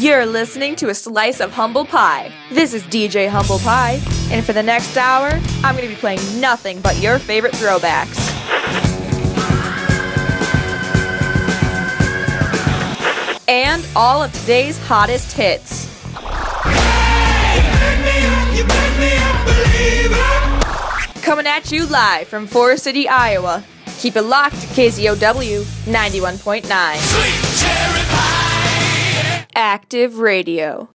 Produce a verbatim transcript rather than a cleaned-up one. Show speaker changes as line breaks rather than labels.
You're listening to a slice of humble pie. This is D J Humble Pie, and for the next hour, I'm going to be playing nothing but your favorite throwbacks. And all of today's hottest hits. Coming at you live from Forest City, Iowa. Keep it locked to K Z O W ninety-one point nine. Active Radio.